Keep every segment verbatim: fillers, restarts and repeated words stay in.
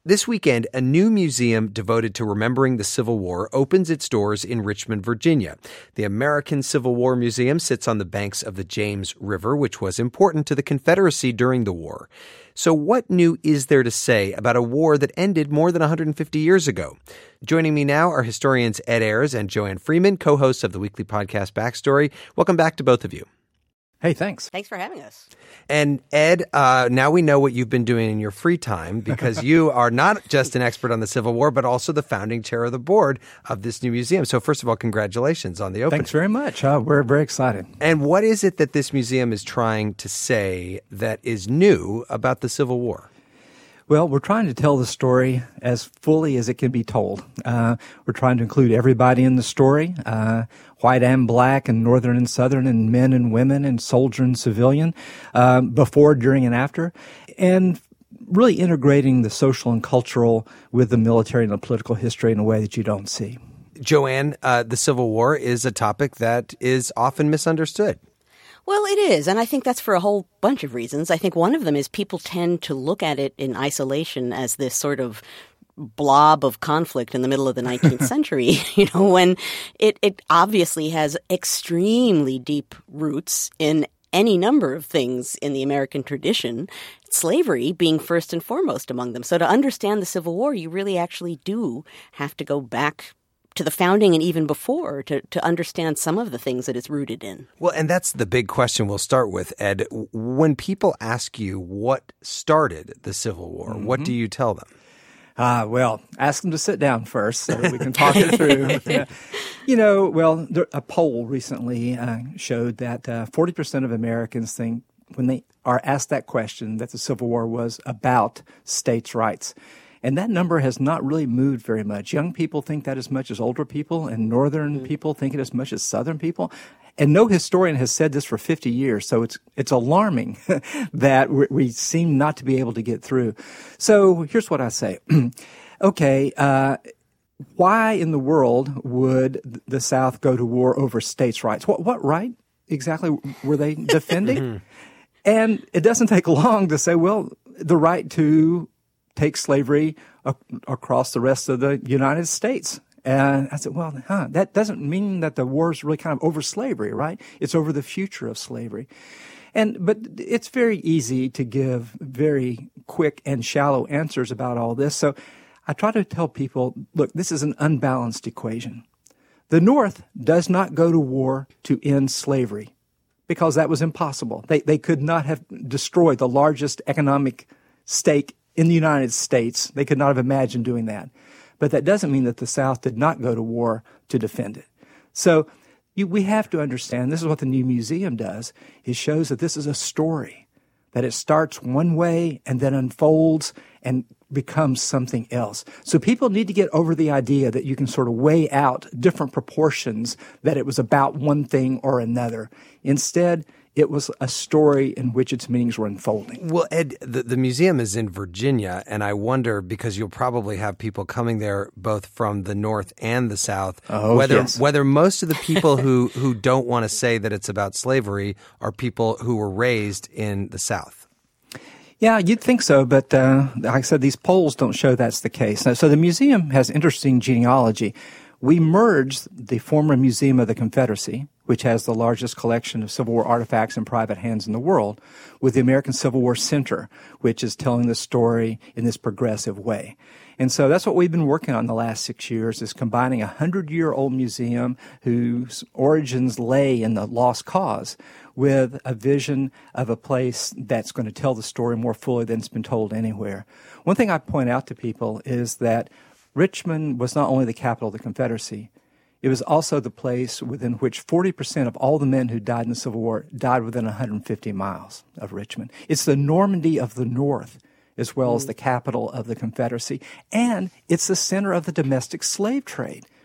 This weekend, a new museum devoted to remembering the Civil War opens its doors in Richmond, Virginia. The American Civil War Museum sits on the banks of the James River, which was important to the Confederacy during the war. So what new is there to say about a war that ended more than one hundred fifty years ago? Joining me now are historians Ed Ayers and Joanne Freeman, co-hosts of the weekly podcast Backstory. Welcome back to both of you. Hey, thanks. Thanks for having us. And Ed, uh, now we know what you've been doing in your free time because you are not just an expert on the Civil War, but also the founding chair of the board of this new museum. So first of all, congratulations on the opening. Thanks very much. Uh, we're very excited. And what is it that this museum is trying to say that is new about the Civil War? Well, we're trying to tell the story as fully as it can be told. Uh, we're trying to include everybody in the story, uh, white and black and northern and southern and men and women and soldier and civilian, uh, before, during, and after, and really integrating the social and cultural with the military and the political history in a way that you don't see. Joanne, uh, the Civil War is a topic that is often misunderstood. Well, it is, and I think that's for a whole bunch of reasons. I think one of them is people tend to look at it in isolation as this sort of blob of conflict in the middle of the nineteenth century, you know, when it, it obviously has extremely deep roots in any number of things in the American tradition, slavery being first and foremost among them. So to understand the Civil War, you really actually do have to go back to the founding and even before to, to understand some of the things that it's rooted in. Well, and that's the big question we'll start with, Ed. When people ask you what started the Civil War, mm-hmm. what do you tell them? Uh, well, ask them to sit down first so that we can talk it through. uh, you know, well, there, a poll recently uh, showed that uh, forty percent of Americans think when they are asked that question that the Civil War was about states' rights. And that number has not really moved very much. Young people think that as much as older people, and northern mm-hmm. people think it as much as southern people. And no historian has said this for fifty years, so it's it's alarming that we, we seem not to be able to get through. So here's what I say. okay, uh, why in the world would the South go to war over states' rights? What, what right exactly were they defending? And it doesn't take long to say, well, the right to take slavery a- across the rest of the United States. And I said, well, huh, that doesn't mean that the war is really kind of over slavery, right? It's over the future of slavery. And but it's very easy to give very quick and shallow answers about all this. So I try to tell people, look, this is an unbalanced equation. The North does not go to war to end slavery because that was impossible. They they could not have destroyed the largest economic stake in the United States. They could not have imagined doing that. But that doesn't mean that the South did not go to war to defend it. So you, we have to understand, this is what the new museum does. It shows that this is a story, that it starts one way and then unfolds and becomes something else. So people need to get over the idea that you can sort of weigh out different proportions, that it was about one thing or another. Instead, it was a story in which its meanings were unfolding. Well, Ed, the, the museum is in Virginia, and I wonder, because you'll probably have people coming there both from the North and the South, oh, whether yes. whether most of the people who, who don't want to say that it's about slavery are people who were raised in the South. Yeah, you'd think so, but uh, like I said, these polls don't show that's the case. Now, so the museum has interesting genealogy. We merged the former Museum of the Confederacy, which has the largest collection of Civil War artifacts in private hands in the world, with the American Civil War Center, which is telling the story in this progressive way. And so that's what we've been working on the last six years, is combining a hundred-year-old museum whose origins lay in the lost cause with a vision of a place that's going to tell the story more fully than it's been told anywhere. One thing I point out to people is that Richmond was not only the capital of the Confederacy, it was also the place within which forty percent of all the men who died in the Civil War died within one hundred fifty miles of Richmond. It's the Normandy of the North, as well as the capital of the Confederacy, and it's the center of the domestic slave trade.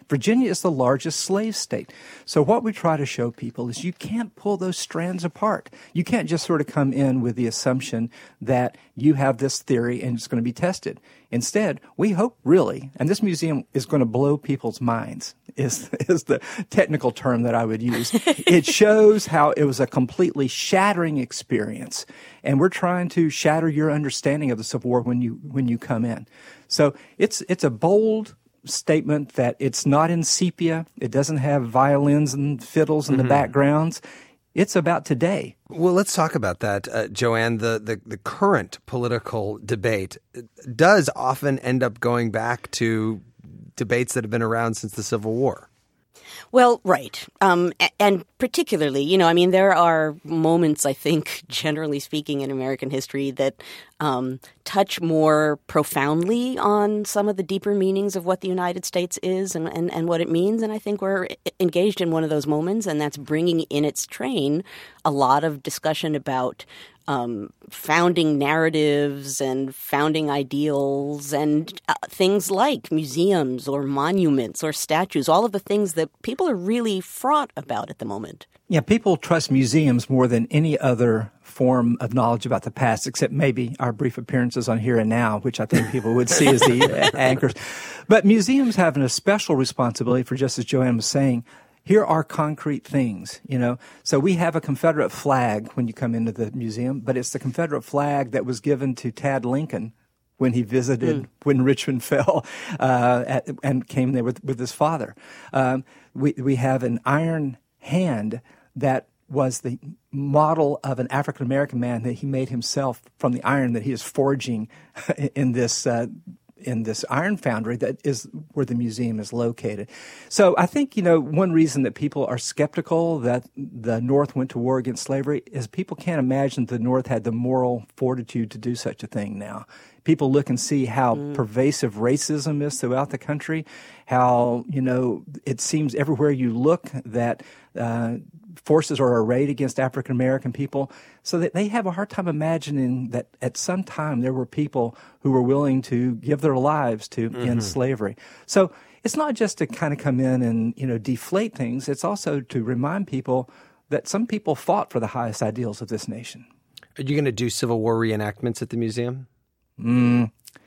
Virginia is the largest slave state. So what we try to show people is you can't pull those strands apart. You can't just sort of come in with the assumption that you have this theory and it's going to be tested. Instead, we hope really, and this museum is going to blow people's minds, is, is the technical term that I would use. It shows how it was a completely shattering experience. And we're trying to shatter your understanding of the Civil War when you when you come in. So it's it's a bold statement that it's not in sepia. It doesn't have violins and fiddles in mm-hmm. the backgrounds. It's about today. Well, let's talk about that, uh, Joanne. The, the the current political debate does often end up going back to debates that have been around since the Civil War. Well, right. Um, and particularly, you know, I mean, there are moments, I think, generally speaking, in American history that um, touch more profoundly on some of the deeper meanings of what the United States is and, and, and what it means. And I think we're engaged in one of those moments, and that's bringing in its train a lot of discussion about Um, founding narratives and founding ideals and uh, things like museums or monuments or statues, all of the things that people are really fraught about at the moment. Yeah, people trust museums more than any other form of knowledge about the past, except maybe our brief appearances on Here and Now, which I think people would see as the anchors. But museums have a special responsibility for, just as Joanne was saying, here are concrete things, you know. So we have a Confederate flag when you come into the museum, but it's the Confederate flag that was given to Tad Lincoln when he visited, mm. when Richmond fell, uh, at, and came there with, with his father. Um, we, we have an iron hand that was the model of an African-American man that he made himself from the iron that he is forging in this uh in this iron foundry that is where the museum is located. So I think, you know, one reason that people are skeptical that the North went to war against slavery is people can't imagine the North had the moral fortitude to do such a thing now. People look and see how mm. pervasive racism is throughout the country, how, you know, it seems everywhere you look that uh, forces are arrayed against African American people, so that they have a hard time imagining that at some time there were people who were willing to give their lives to mm-hmm. end slavery. So it's not just to kind of come in and, you know, deflate things. It's also to remind people that some people fought for the highest ideals of this nation. Are you going to do Civil War reenactments at the museum? Mm.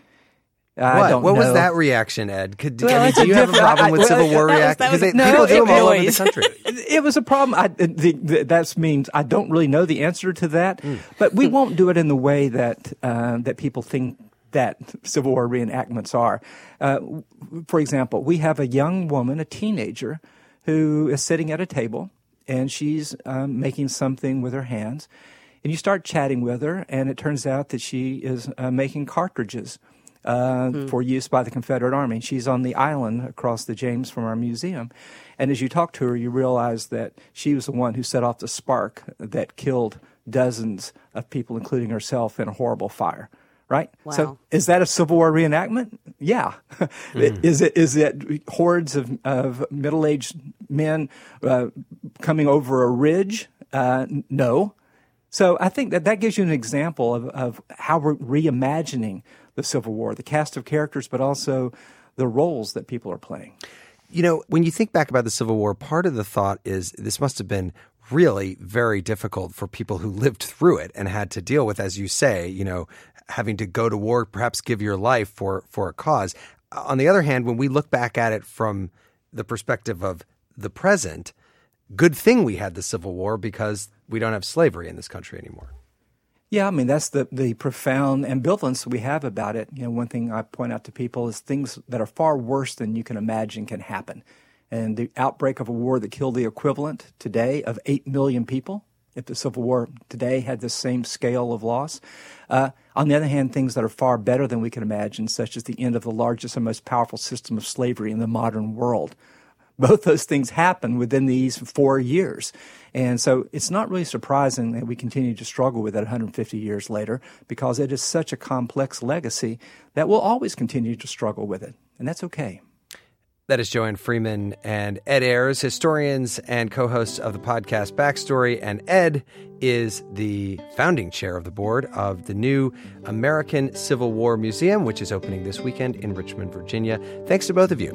I what? don't what know. was that reaction, Ed? Could, well, I mean, do you have a problem with I, Civil War was, reactions? Because no, people do them all over the was. country. It was a problem. I, the, the, that means I don't really know the answer to that, mm. but we won't do it in the way that uh, that people think that Civil War reenactments are. Uh, for example, we have a young woman, a teenager, who is sitting at a table, and she's um, making something with her hands. And you start chatting with her, and it turns out that she is uh, making cartridges uh, mm. for use by the Confederate Army. She's on the island across the James from our museum. And as you talk to her, you realize that she was the one who set off the spark that killed dozens of people, including herself, in a horrible fire. Right? Wow. So is that a Civil War reenactment? Yeah. Mm. Is it is it hordes of, of middle-aged men uh, coming over a ridge? Uh, no. So I think that that gives you an example of, of how we're reimagining the Civil War, the cast of characters, but also the roles that people are playing. You know, when you think back about the Civil War, part of the thought is this must have been really very difficult for people who lived through it and had to deal with, as you say, you know, having to go to war, perhaps give your life for, for a cause. On the other hand, when we look back at it from the perspective of the present, good thing we had the Civil War because we don't have slavery in this country anymore. Yeah, I mean, that's the, the profound ambivalence we have about it. You know, one thing I point out to people is things that are far worse than you can imagine can happen. And the outbreak of a war that killed the equivalent today of eight million people, if the Civil War today had the same scale of loss. Uh, on the other hand, things that are far better than we can imagine, such as the end of the largest and most powerful system of slavery in the modern world. Both those things happen within these four years. And so it's not really surprising that we continue to struggle with it one hundred fifty years later, because it is such a complex legacy that we'll always continue to struggle with it. And that's okay. That is Joanne Freeman and Ed Ayers, historians and co-hosts of the podcast Backstory. And Ed is the founding chair of the board of the new American Civil War Museum, which is opening this weekend in Richmond, Virginia. Thanks to both of you.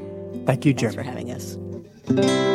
Thank you, Thanks Jeremy. for having us.